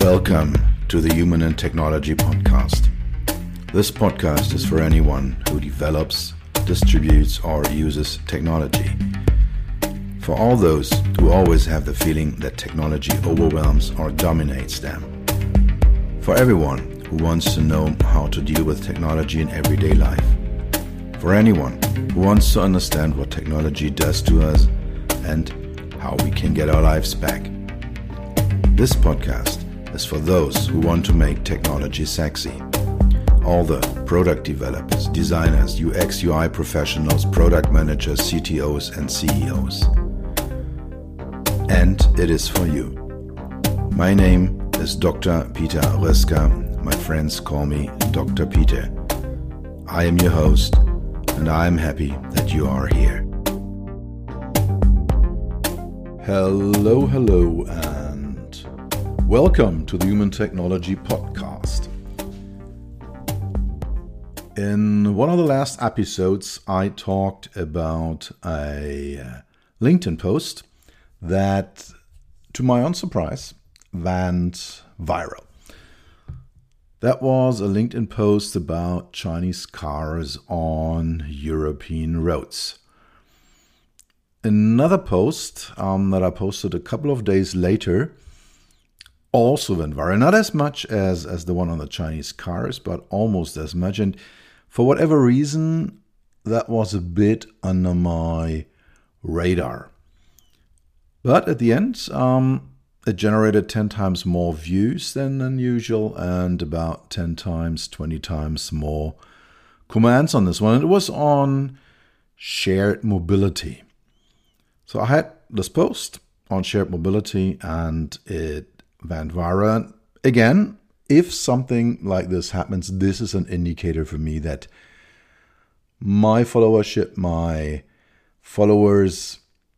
Welcome to the Human and Technology Podcast. This podcast is for anyone who develops, distributes, or uses technology. For all those who always have the feeling that technology overwhelms or dominates them. For everyone who wants to know how to deal with technology in everyday life. For anyone who wants to understand what technology does to us and how we can get our lives back. This podcast is for those who want to make technology sexy. All the product developers, designers, UX, UI professionals, product managers, CTOs, and CEOs. And it is for you. My name is Dr. Peter Röska. My friends call me Dr. Peter. I am your host, and I am happy that you are here. Hello, and welcome to the Human Technology Podcast. In one of the last episodes, I talked about a LinkedIn post that, to my own surprise, went viral. That was a LinkedIn post about Chinese cars on European roads. Another post that I posted a couple of days later also went viral. Not as much as the one on the Chinese cars, but almost as much. And for whatever reason, that was a bit under my radar. But at the end, it generated 10 times more views than usual and about 10 times, 20 times more comments on this one. And it was on shared mobility. So I had this post on shared mobility and it went viral. Again, if something like this happens, this is an indicator for me that my followership, my followers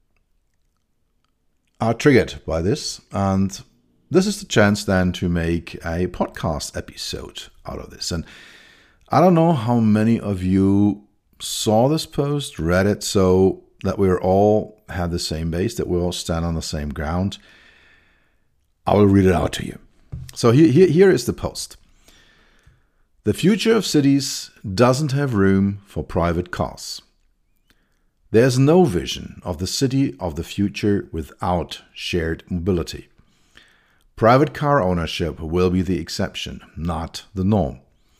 are triggered by this. And this is the chance then to make a podcast episode out of this. And I don't know how many of you saw this post, read it, so that we all have the same base, that we all stand on the same ground. I will read it out to you. So here is the post. The future of cities doesn't have room for private cars. There's no vision of the city of the future without shared mobility. Private car ownership will be the exception, not the norm.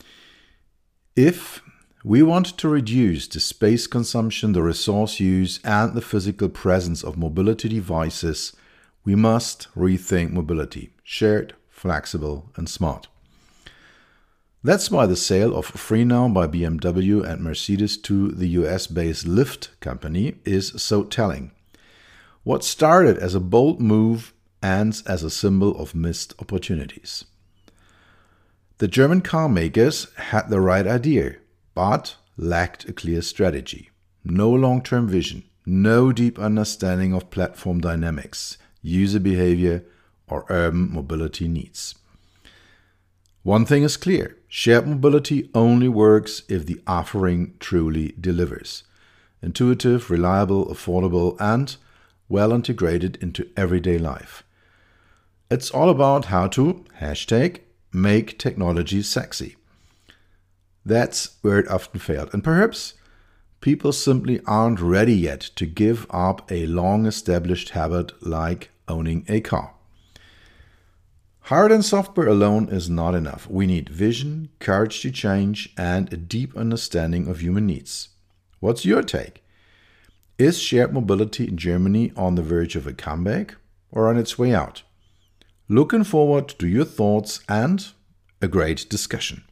If we want to reduce the space consumption, the resource use, and the physical presence of mobility devices, we must rethink mobility, shared, flexible, and smart. That's why the sale of FreeNow by BMW and Mercedes to the US-based Lyft company is so telling. What started as a bold move ends as a symbol of missed opportunities. The German car makers had the right idea, but lacked a clear strategy. No long-term vision, no deep understanding of platform dynamics, user behavior, or urban mobility needs. One thing is clear, shared mobility only works if the offering truly delivers. Intuitive, reliable, affordable, and well integrated into everyday life. It's all about how to, #make technology sexy. That's where it often failed. And perhaps people simply aren't ready yet to give up a long-established habit like owning a car. Hard and software alone is not enough. We need vision, courage to change, and a deep understanding of human needs. What's your take? Is shared mobility in Germany on the verge of a comeback or on its way out? Looking forward to your thoughts and a great discussion.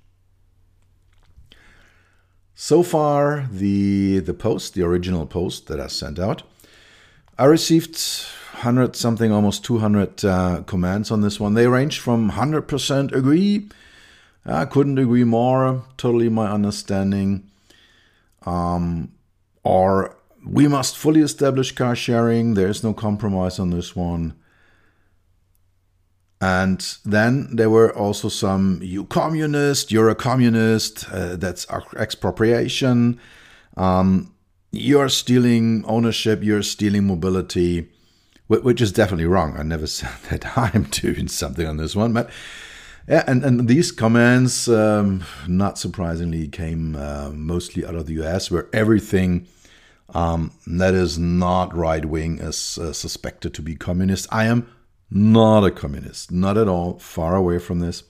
So far, the original post that I sent out, I received 100 something, almost 200 comments on this one. They range from 100% agree, I couldn't agree more, totally my understanding, or we must fully establish car sharing, there is no compromise on this one. And then there were also some, you communist, you're a communist, that's expropriation, you're stealing ownership, you're stealing mobility. which is definitely wrong. I never said that I'm doing something on this one, but yeah, and these comments, not surprisingly, came mostly out of the US, where everything that is not right-wing is suspected to be communist. I am not a communist, not at all, far away from this.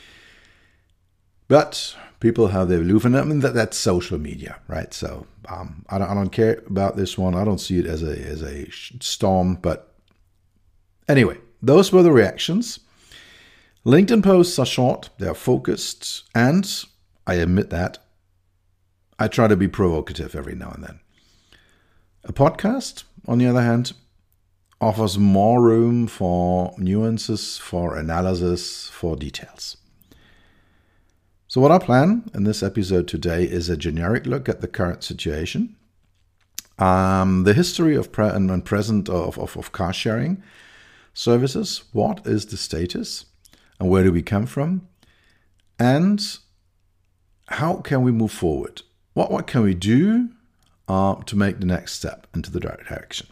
But people have their belief, and I mean that's social media, right? So I don't care about this one. I don't see it as a storm, but anyway, those were the reactions. LinkedIn posts are short, they're focused, and I admit that I try to be provocative every now and then. A podcast, on the other hand, offers more room for nuances, for analysis, for details. So what I plan in this episode today is a generic look at the current situation, the history of and present of car sharing services, what is the status, and where do we come from, and how can we move forward? What can we do to make the next step into the right direction?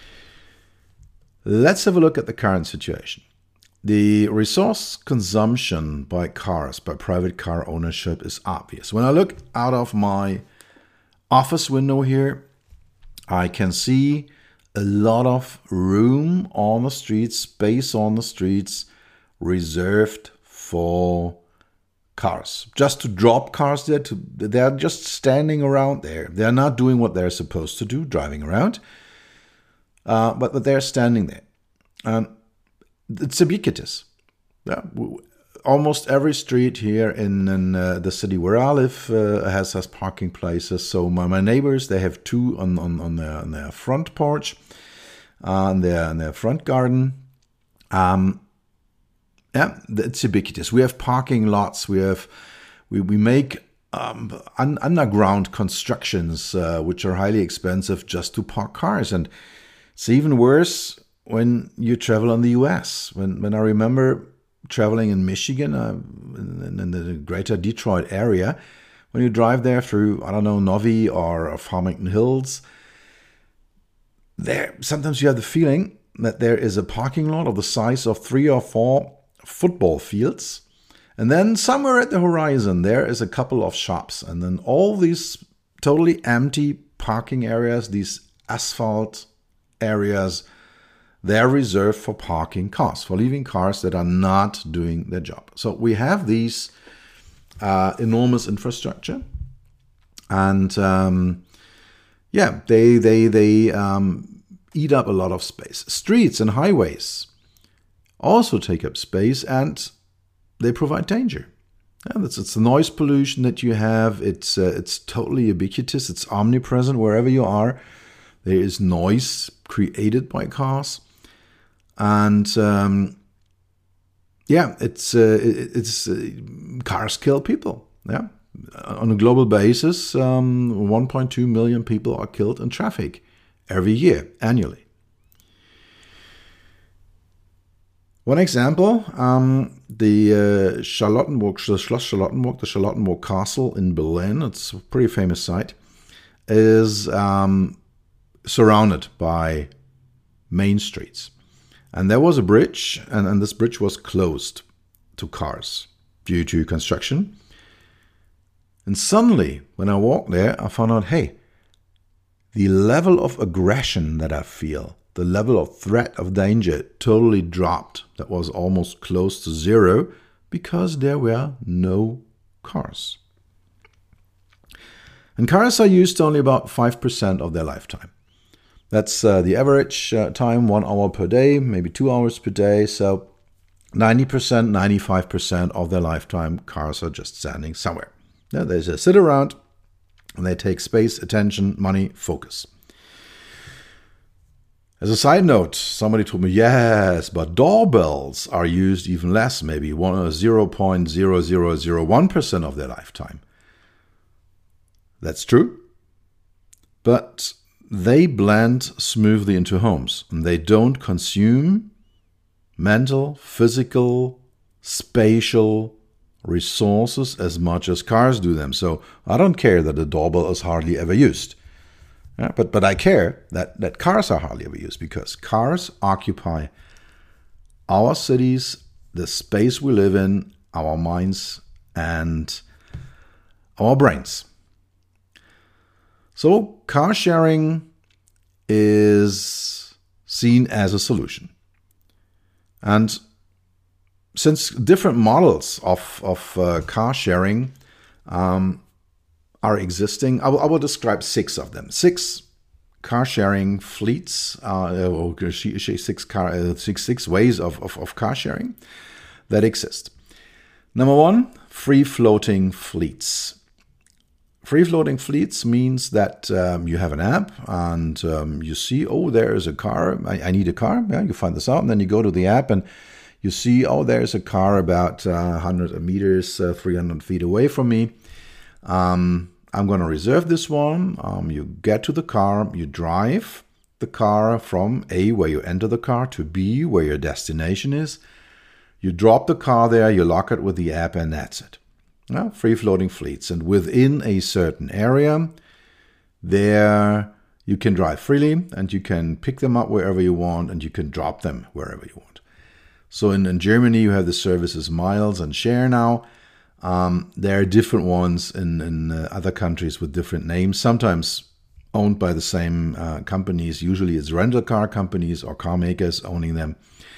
Let's have a look at the current situation. The resource consumption by cars, by private car ownership, is obvious. When I look out of my office window here, I can see a lot of room on the streets, space on the streets, reserved for cars. Just to drop cars there, they're just standing around there. They're not doing what they're supposed to do, driving around, but they're standing there. And it's ubiquitous. Yeah. Almost every street here in the city where I live has parking places. So my neighbors, they have two on their front porch, in their front garden. Yeah, it's ubiquitous. We have parking lots. We make underground constructions which are highly expensive just to park cars, and it's even worse when you travel in the US. When I remember traveling in Michigan, in the greater Detroit area, when you drive there through, I don't know, Novi or Farmington Hills, there sometimes you have the feeling that there is a parking lot of the size of 3 or 4 football fields, and then somewhere at the horizon there is a couple of shops, and then all these totally empty parking areas, these asphalt areas, they're reserved for parking cars, for leaving cars that are not doing their job. So we have these enormous infrastructure, and they eat up a lot of space. Streets and highways also take up space, and they provide danger. And it's the noise pollution that you have. It's totally ubiquitous. It's omnipresent wherever you are. There is noise created by cars. And cars kill people. Yeah, on a global basis, 1.2 million people are killed in traffic every year, annually. One example, the Schloss Charlottenburg, the Charlottenburg Castle in Berlin. It's a pretty famous site. Is surrounded by main streets. And there was a bridge, and this bridge was closed to cars due to construction. And suddenly, when I walked there, I found out, hey, the level of aggression that I feel, the level of threat of danger totally dropped. That was almost close to zero because there were no cars. And cars are used only about 5% of their lifetime. That's the average time, 1 hour per day, maybe 2 hours per day. So 90%, 95% of their lifetime, cars are just standing somewhere. Yeah, they just sit around and they take space, attention, money, focus. As a side note, somebody told me, yes, but doorbells are used even less, maybe 0.0001% of their lifetime. That's true, but they blend smoothly into homes, and they don't consume mental, physical, spatial resources as much as cars do them. So I don't care that the doorbell is hardly ever used. But I care that cars are hardly ever used, because cars occupy our cities, the space we live in, our minds, and our brains. So car sharing is seen as a solution. And since different models of car sharing are existing, I will describe 6 of them. 6 car sharing fleets, six ways of car sharing that exist. Number 1, free floating fleets. Free floating fleets means that you have an app and you see, oh, there's a car. I need a car. Yeah, you find this out, and then you go to the app and you see, oh, there's a car about 100 meters, 300 feet away from me. I'm going to reserve this one. You get to the car, you drive the car from A, where you enter the car, to B, where your destination is. You drop the car there, you lock it with the app, and that's it. Now, free floating fleets. And within a certain area, there you can drive freely, and you can pick them up wherever you want, and you can drop them wherever you want. So in Germany, you have the services Miles and Share now. There are different ones in other countries with different names, sometimes owned by the same companies. Usually it's rental car companies or car makers owning them.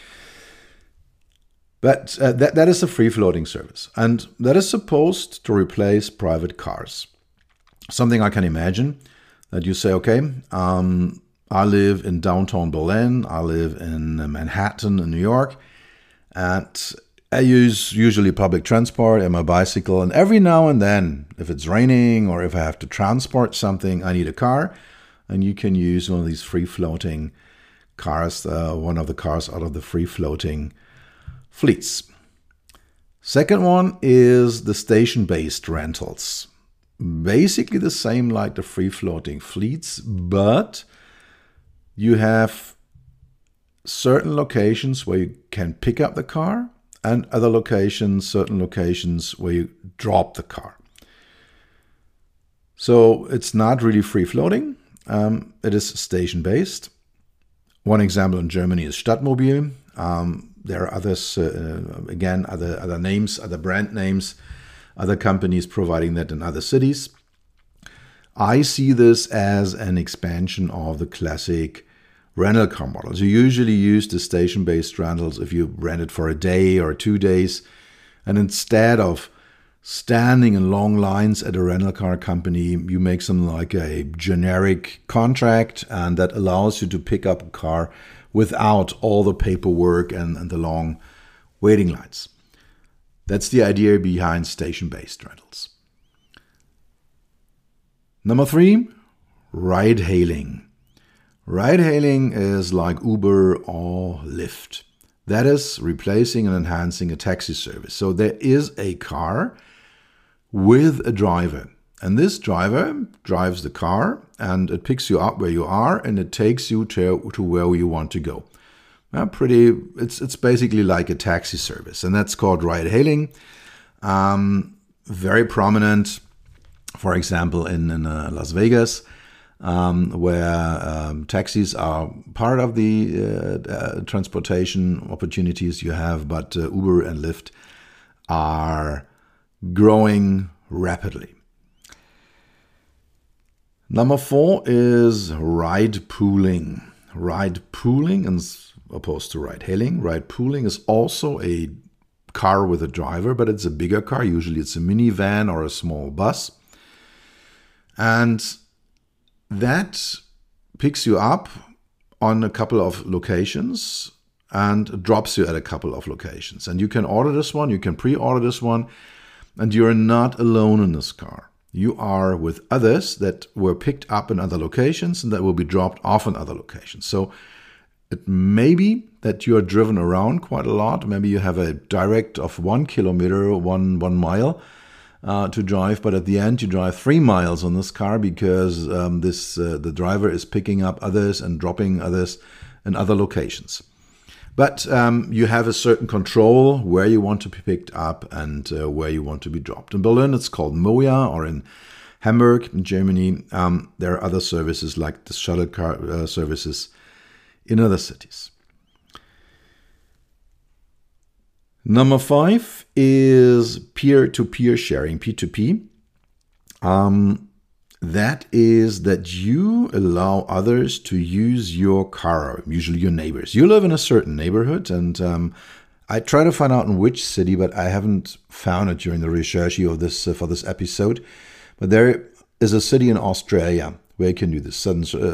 But that is a free-floating service, and that is supposed to replace private cars. Something I can imagine, that you say, okay, I live in downtown Berlin, I live in Manhattan in New York, and I use usually public transport and my bicycle, and every now and then, if it's raining or if I have to transport something, I need a car, and you can use one of these free-floating cars, one of the cars out of the free-floating fleets. Second one is the station-based rentals. Basically the same like the free-floating fleets, but you have certain locations where you can pick up the car, and other locations, certain locations where you drop the car. So it's not really free-floating. It is station-based. One example in Germany is Stadtmobil. There are others, again, other names, other brand names, other companies providing that in other cities. I see this as an expansion of the classic rental car models. You usually use the station-based rentals if you rent it for a day or 2 days. And instead of standing in long lines at a rental car company, you make something like a generic contract, and that allows you to pick up a car without all the paperwork and the long waiting lines. That's the idea behind station-based rentals. Number 3, ride-hailing. Ride-hailing is like Uber or Lyft. That is replacing and enhancing a taxi service. So there is a car with a driver. And this driver drives the car, and it picks you up where you are, and it takes you to where you want to go. It's basically like a taxi service, and that's called ride-hailing. Very prominent, for example, in Las Vegas, where taxis are part of the transportation opportunities you have, but Uber and Lyft are growing rapidly. Number 4 is ride pooling. Ride pooling, as opposed to ride hailing. Ride pooling is also a car with a driver, but it's a bigger car. Usually it's a minivan or a small bus. And that picks you up on a couple of locations and drops you at a couple of locations. And you can order this one, you can pre-order this one, and you're not alone in this car. You are with others that were picked up in other locations and that will be dropped off in other locations. So it may be that you are driven around quite a lot. Maybe you have a direct of 1 kilometer, one mile to drive, but at the end you drive 3 miles on this car because the driver is picking up others and dropping others in other locations. But you have a certain control where you want to be picked up and where you want to be dropped. In Berlin, it's called Moja, or in Hamburg in Germany. There are other services like the shuttle car services in other cities. Number 5 is peer-to-peer sharing, P2P. That is that you allow others to use your car, usually your neighbors. You live in a certain neighborhood, and I try to find out in which city, but I haven't found it during the research of this for this episode. But there is a city in Australia where you can do this.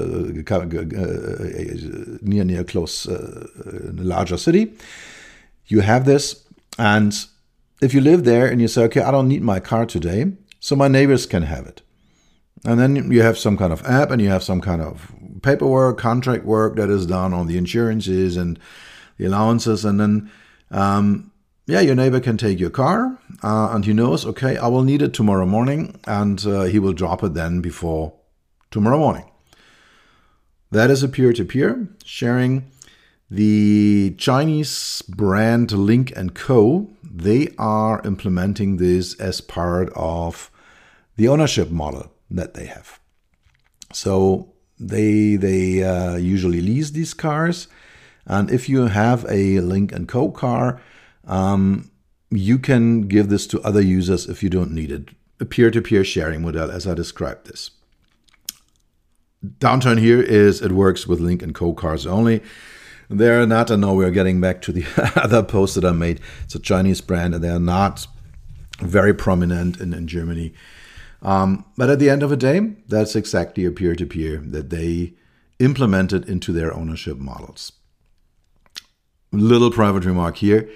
Near close, in a larger city. You have this, and if you live there and you say, okay, I don't need my car today, so my neighbors can have it. And then you have some kind of app and you have some kind of paperwork, contract work that is done on the insurances and the allowances. And then, your neighbor can take your car and he knows, okay, I will need it tomorrow morning, and he will drop it then before tomorrow morning. That is a peer-to-peer sharing. The Chinese brand Link & Co., they are implementing this as part of the ownership model that they have. So they usually lease these cars, and if you have a Link & Co. car, you can give this to other users if you don't need it. A peer-to-peer sharing model, as I described this. Downturn here is it works with Link & Co. cars only. They're not, and now we're getting back to the other post that I made. It's a Chinese brand, and they're not very prominent in Germany. But at the end of the day, that's exactly a peer-to-peer that they implemented into their ownership models. Little private remark here.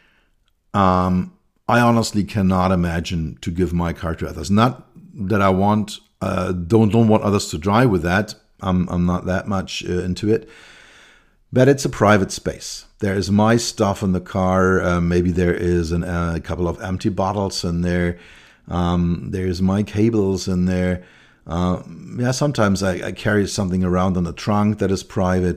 I honestly cannot imagine to give my car to others. Not that I want, don't want others to drive with that. I'm not that much into it. But it's a private space. There is my stuff in the car. Maybe there is a couple of empty bottles in there. There's my cables in there. Sometimes I carry something around in the trunk that is private.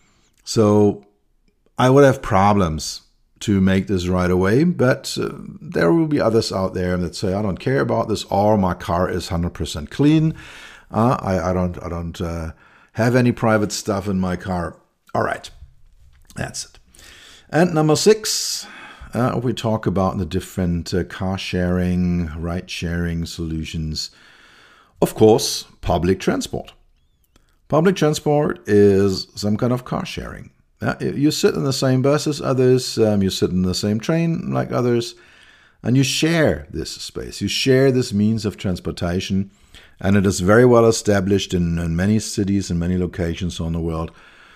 So I would have problems to make this right away. But there will be others out there that say, I don't care about this, or my car is 100% clean. I don't have any private stuff in my car. All right, that's it. And number 6, we talk about the different car sharing, ride sharing solutions. Of course, public transport. Public transport is some kind of car sharing. You sit in the same bus as others, you sit in the same train like others, and you share this space. You share this means of transportation, and it is very well established in many cities and many locations on the world.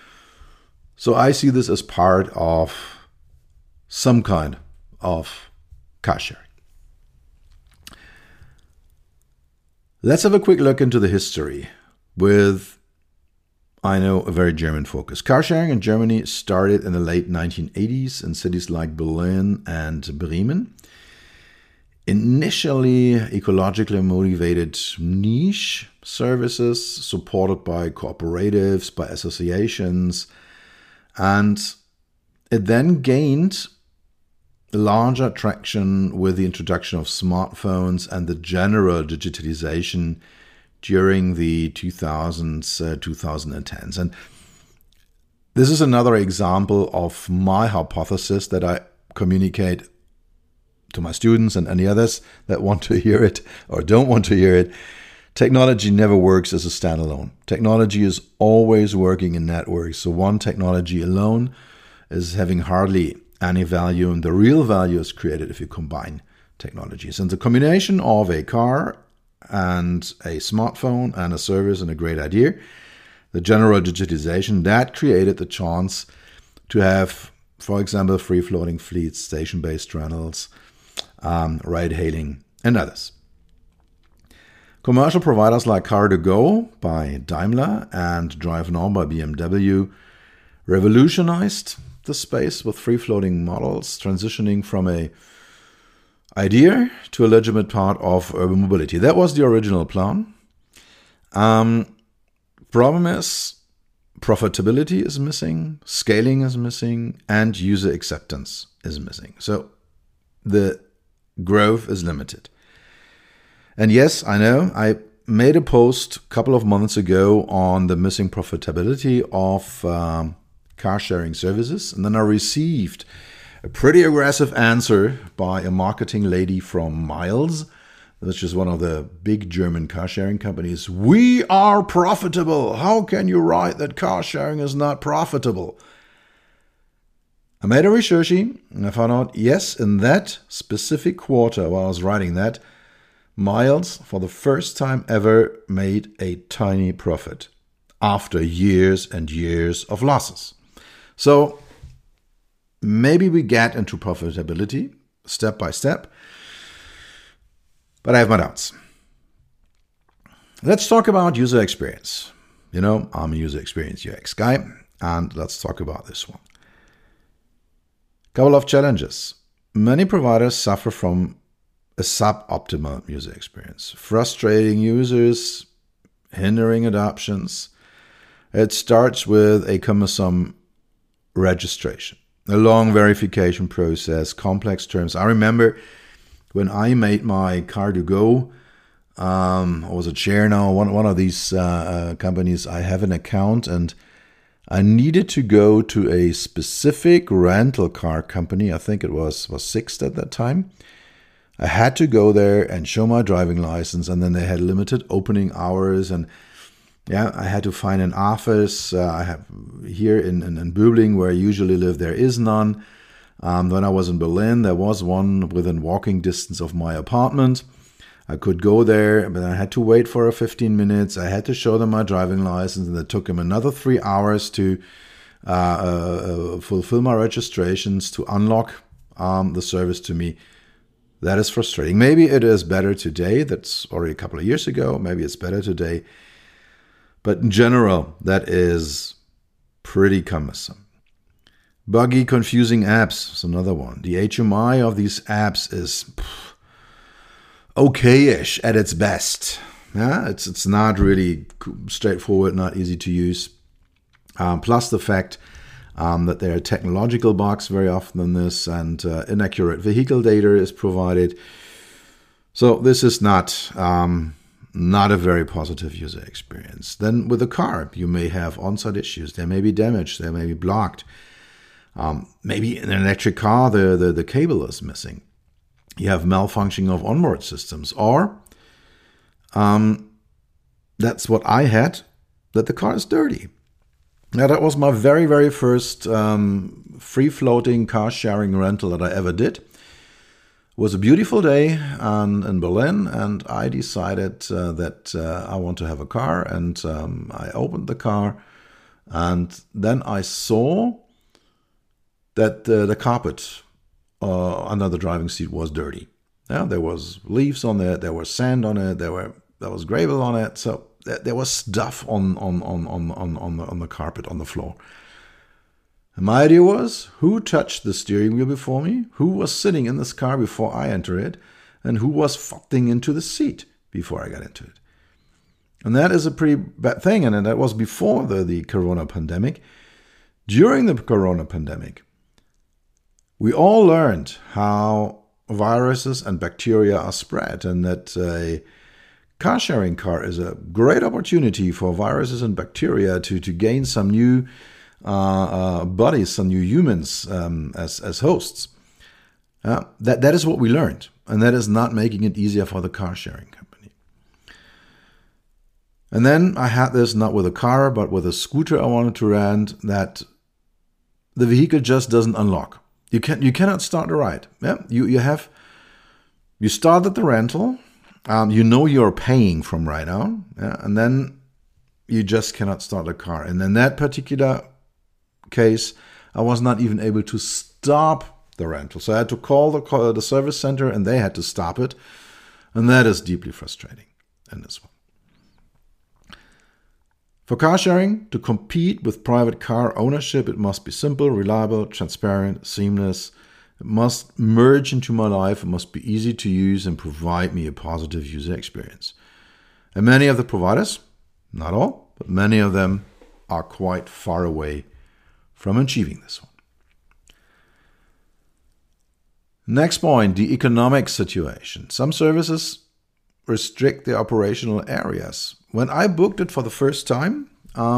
So I see this as part of some kind of car sharing. Let's have a quick look into the history with, I know, a very German focus. Car sharing in Germany started in the late 1980s in cities like Berlin and Bremen. Initially ecologically motivated niche services supported by cooperatives, by associations, and it then gained larger traction with the introduction of smartphones and the general digitalization during the 2000s, 2010s. And this is another example of my hypothesis that I communicate to my students and any others that want to hear it or don't want to hear it. Technology never works as a standalone. Technology is always working in networks. So one technology alone is having hardly any value, and the real value is created if you combine technologies. And the combination of a car and a smartphone and a service and a great idea, the general digitization, that created the chance to have, for example, free-floating fleets, station-based rentals, ride-hailing, and others. Commercial providers like Car2Go by Daimler and DriveNow by BMW revolutionized the space with free-floating models, transitioning from a idea to a legitimate part of urban mobility. That was the original plan. Problem is, profitability is missing, scaling is missing, and user acceptance is missing. So the growth is limited. And yes, I know, I made a post a couple of months ago on the missing profitability of car sharing services. And then I received a pretty aggressive answer by a marketing lady from Miles, which is one of the big German car sharing companies. We are profitable. How can you write that car sharing is not profitable? I made a research and I found out, yes, in that specific quarter while I was writing that, Miles, for the first time ever, made a tiny profit after years and years of losses. So maybe we get into profitability step by step, but I have my doubts. Let's talk about user experience. You know, I'm a user experience UX guy, and let's talk about this one. Couple of challenges. Many providers suffer from a suboptimal user experience, frustrating users, hindering adoptions. It starts with a cumbersome registration, a long verification process, complex terms. I remember when I made my Car2Go, I was a chair now, one of these companies, I have an account and I needed to go to a specific rental car company. I think it was Sixt at that time. I had to go there and show my driving license, and then they had limited opening hours, and I had to find an office. I have here in Böbling, where I usually live, there is none. When I was in Berlin, there was one within walking distance of my apartment. I could go there, but I had to wait for 15 minutes. I had to show them my driving license, and it took them another 3 hours to fulfill my registrations, to unlock the service to me. That is frustrating. Maybe it is better today. That's already a couple of years ago. Maybe it's better today. But in general, that is pretty cumbersome. Buggy, confusing apps is another one. The HMI of these apps is okay-ish at its best. Yeah, it's not really straightforward, not easy to use. Plus the fact that there are technological bugs very often in this, and inaccurate vehicle data is provided. So this is not a very positive user experience. Then with the car, you may have on-site issues. There may be damage. There may be blocked. Maybe in an electric car, the cable is missing. You have malfunctioning of onboard systems. Or that's what I had, that the car is dirty. Now, that was my very, very first free-floating car-sharing rental that I ever did. It was a beautiful day in Berlin, and I decided that I want to have a car, and I opened the car, and then I saw that the carpet under the driving seat was dirty. Yeah, there was leaves on it, there was sand on it, there was gravel on it, so there was stuff on the carpet, on the floor. And my idea was, who touched the steering wheel before me? Who was sitting in this car before I entered it? And who was fucking into the seat before I got into it? And that is a pretty bad thing. And that was before the Corona pandemic. During the Corona pandemic, we all learned how viruses and bacteria are spread, and that a car-sharing car is a great opportunity for viruses and bacteria to gain some new bodies, some new humans as hosts. That is what we learned, and that is not making it easier for the car-sharing company. And then I had this not with a car, but with a scooter I wanted to rent, that the vehicle just doesn't unlock. You cannot start the ride. Yeah, you started the rental. You know you're paying from right now, yeah? And then you just cannot start the car. And in that particular case, I was not even able to stop the rental. So I had to call the service center, and they had to stop it. And that is deeply frustrating in this one. For car sharing to compete with private car ownership, it must be simple, reliable, transparent, seamless. It must merge into my life. It must be easy to use and provide me a positive user experience. And many of the providers, not all, but many of them are quite far away from achieving this one. Next point, the economic situation. Some services restrict the operational areas. When I booked it for the first time,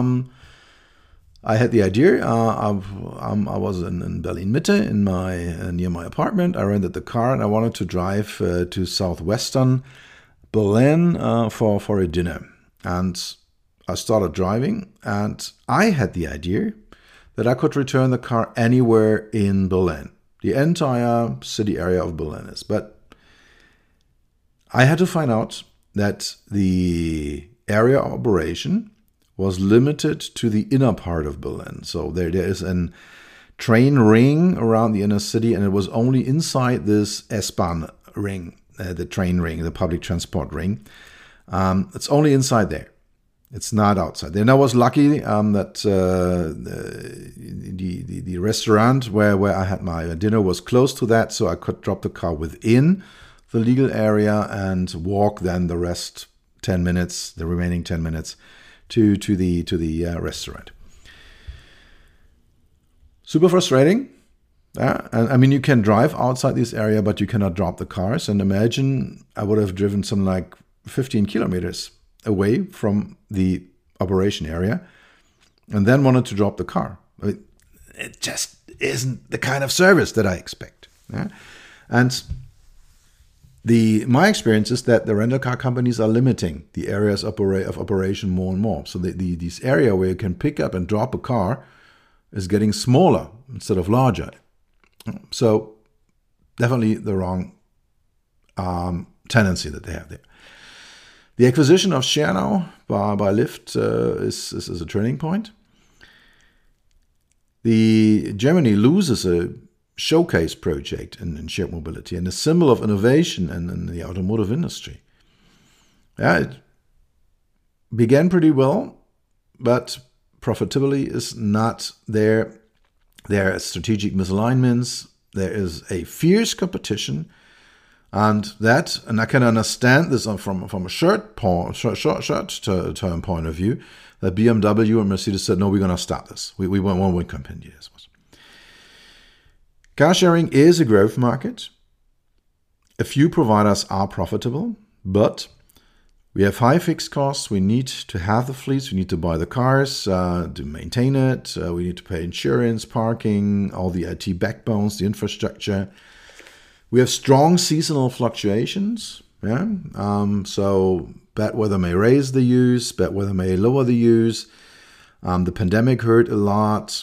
I had the idea. I was in Berlin Mitte, in near my apartment. I rented the car and I wanted to drive to southwestern Berlin for a dinner. And I started driving, and I had the idea that I could return the car anywhere in Berlin. The entire city area of Berlin is. But I had to find out that the area of operation was limited to the inner part of Berlin. So there is a train ring around the inner city, and it was only inside this S-Bahn ring, the train ring, the public transport ring. It's only inside there. It's not outside. Then I was lucky that the restaurant where I had my dinner was close to that, so I could drop the car within the legal area and walk then the remaining 10 minutes to the restaurant. Super frustrating. And I mean, you can drive outside this area, but you cannot drop the cars. And imagine I would have driven some like 15 kilometers away from the operation area and then wanted to drop the car. I mean, it just isn't the kind of service that I expect. And my experience is that the rental car companies are limiting the areas of operation more and more. So this area where you can pick up and drop a car is getting smaller instead of larger. So definitely the wrong tendency that they have there. The acquisition of ShareNow by Lyft is a turning point. Germany loses a showcase project in shared mobility and a symbol of innovation in the automotive industry. Yeah, it began pretty well, but profitability is not there. There are strategic misalignments. There is a fierce competition. And I can understand this from a short-term point of view, that BMW and Mercedes said, no, we're going to stop this. We won't continue this. Car sharing is a growth market. A few providers are profitable, but we have high fixed costs. We need to have the fleets. We need to buy the cars to maintain it. We need to pay insurance, parking, all the IT backbones, the infrastructure. We have strong seasonal fluctuations. So bad weather may raise the use, bad weather may lower the use. The pandemic hurt a lot.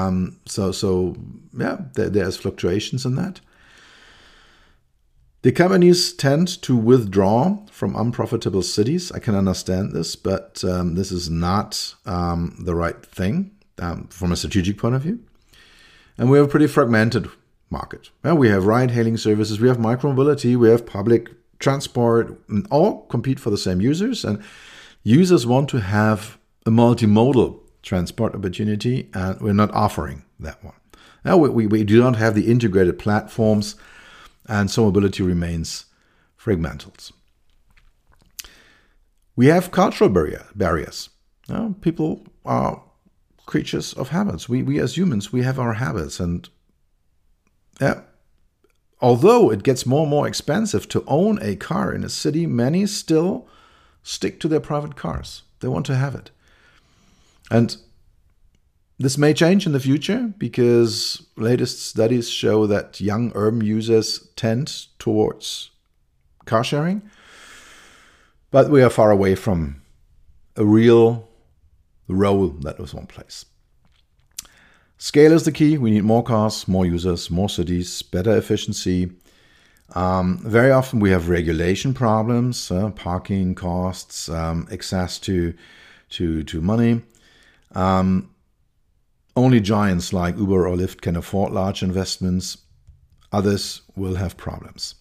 There's fluctuations in that. The companies tend to withdraw from unprofitable cities. I can understand this, but this is not the right thing from a strategic point of view. And we have a pretty fragmented market. We have ride-hailing services, we have micromobility, we have public transport, and all compete for the same users. And users want to have a multimodal transport opportunity, and we're not offering that one. Now we do not have the integrated platforms, and so mobility remains fragmented. We have cultural barriers. People are creatures of habits. We as humans, we have our habits, and although it gets more and more expensive to own a car in a city, many still stick to their private cars. They want to have it. And this may change in the future because latest studies show that young urban users tend towards car sharing. But we are far away from a real role that was one place. Scale is the key. We need more cars, more users, more cities, better efficiency. Very often we have regulation problems, parking costs, access to money. Only giants like Uber or Lyft can afford large investments. Others will have problems.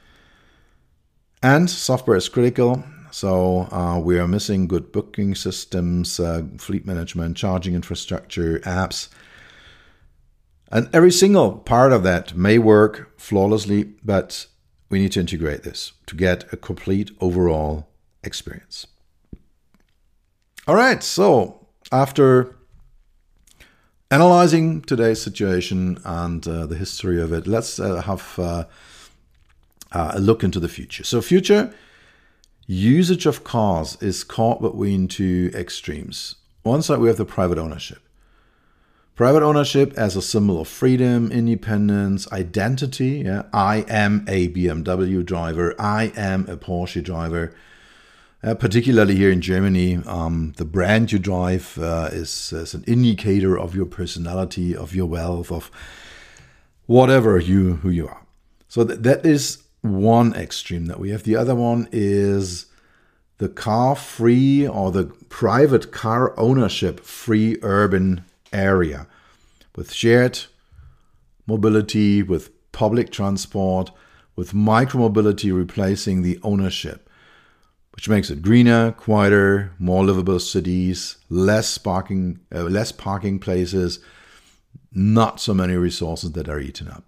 And software is critical. So we are missing good booking systems, fleet management, charging infrastructure, apps. And every single part of that may work flawlessly, but we need to integrate this to get a complete overall experience. All right, so after analyzing today's situation and the history of it, let's have a look into the future. So future usage of cars is caught between two extremes. One side, we have the private ownership. Private ownership as a symbol of freedom, independence, identity. Yeah? I am a BMW driver. I am a Porsche driver. Particularly here in Germany, the brand you drive is an indicator of your personality, of your wealth, of whatever who you are. So that is one extreme that we have. The other one is the car-free or the private car ownership-free urban area with shared mobility, with public transport, with micromobility replacing the ownership, which makes it greener, quieter, more livable cities, less parking places, not so many resources that are eaten up.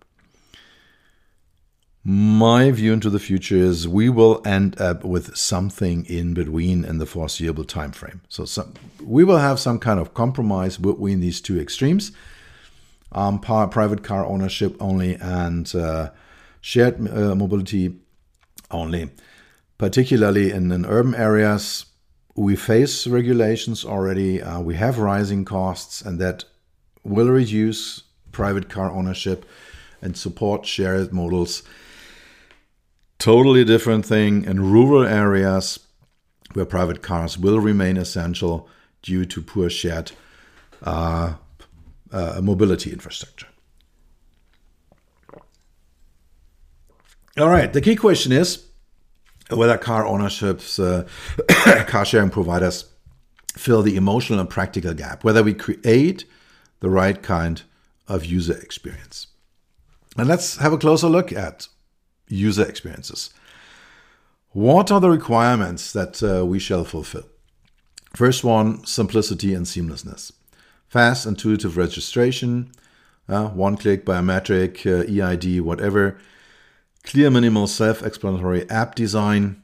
My view into the future is we will end up with something in between in the foreseeable time frame. So we will have some kind of compromise between these two extremes, private car ownership only and shared mobility only. Particularly in urban areas, we face regulations already. We have rising costs, and that will reduce private car ownership and support shared models. Totally different thing in rural areas where private cars will remain essential due to poor shared mobility infrastructure. All right, the key question is whether car ownerships, car sharing providers fill the emotional and practical gap, whether we create the right kind of user experience. And let's have a closer look at user experiences. What are the requirements that we shall fulfill? First one, simplicity and seamlessness. Fast, intuitive registration, one-click biometric, EID, whatever. Clear, minimal, self-explanatory app design.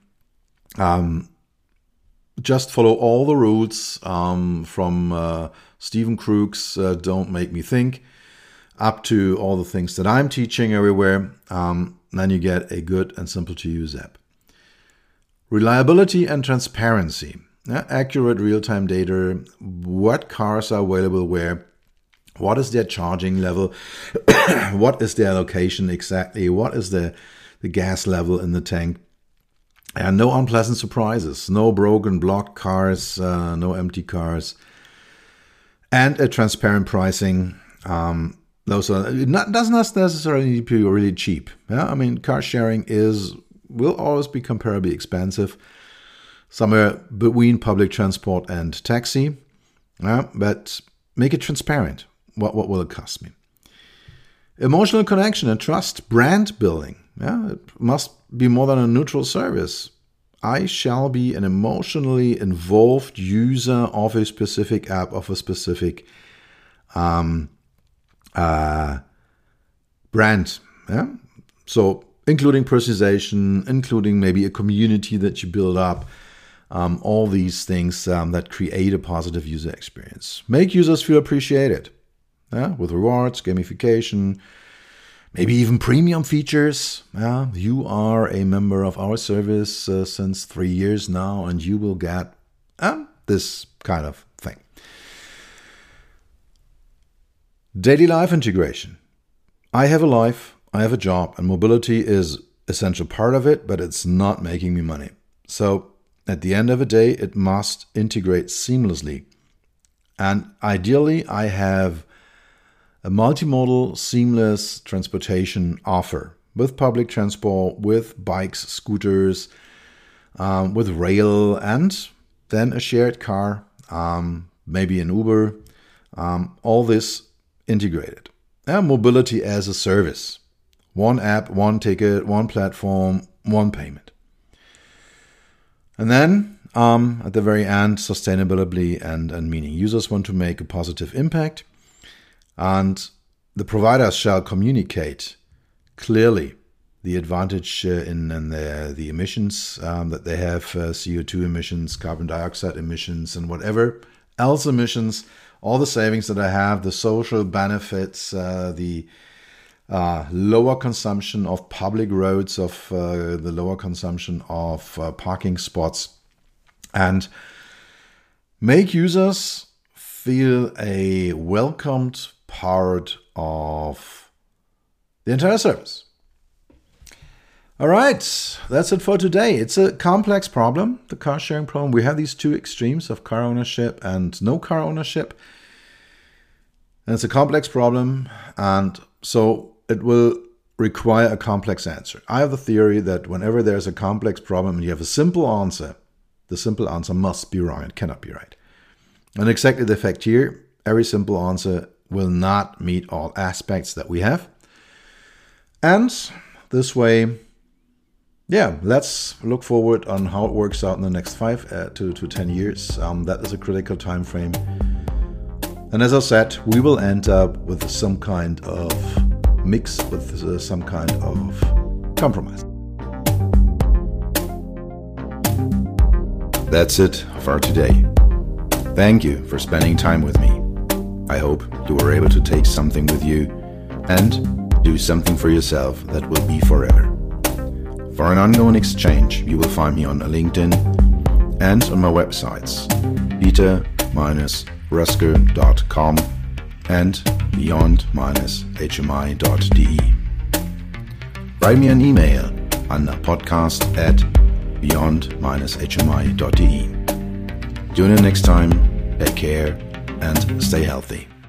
Just follow all the rules from Stephen Krug's Don't Make Me Think up to all the things that I'm teaching everywhere. Then you get a good and simple to use app. Reliability and transparency. Accurate real-time data. What cars are available where? What is their charging level? What is their location exactly? What is the gas level in the tank? And no unpleasant surprises. No broken, blocked cars. No empty cars. And a transparent pricing. Those are doesn't necessarily need to be really cheap. Yeah, I mean, car sharing will always be comparably expensive, somewhere between public transport and taxi. Yeah, but make it transparent. What will it cost me? Emotional connection and trust, brand building. Yeah, it must be more than a neutral service. I shall be an emotionally involved user of a specific app, of a specific brand. Yeah? So including personalization, including maybe a community that you build up, all these things that create a positive user experience. Make users feel appreciated with rewards, gamification, maybe even premium features. You are a member of our service since 3 years now, and you will get this kind of thing. Daily life integration. I have a life, I have a job, and mobility is an essential part of it, but it's not making me money. So at the end of the day, it must integrate seamlessly. And ideally, I have a multimodal, seamless transportation offer with public transport, with bikes, scooters, with rail, and then a shared car, maybe an Uber, all this integrated. And mobility as a service. One app, one ticket, one platform, one payment. And then at the very end, sustainability and meaning. Users want to make a positive impact, and the providers shall communicate clearly the advantage in the emissions that they have, CO2 emissions, carbon dioxide emissions, and whatever else emissions, all the savings that I have, the social benefits, the lower consumption of public roads, of the lower consumption of parking spots, and make users feel a welcomed part of the entire service. All right, that's it for today. It's a complex problem, the car sharing problem. We have these two extremes of car ownership and no car ownership. And it's a complex problem, and so it will require a complex answer. I have the theory that whenever there's a complex problem and you have a simple answer, the simple answer must be wrong. It cannot be right. And exactly the fact here, every simple answer will not meet all aspects that we have. And this way, let's look forward on how it works out in the next 5 to 10 years. That is a critical time frame. And as I said, we will end up with some kind of mix, with some kind of compromise. That's it for today. Thank you for spending time with me. I hope you were able to take something with you and do something for yourself that will be forever. For an ongoing exchange, you will find me on LinkedIn and on my websites, peter-rusker.com and beyond-hmi.de. Write me an email on podcast@beyond-hmi.de. Tune in next time, take care, and stay healthy.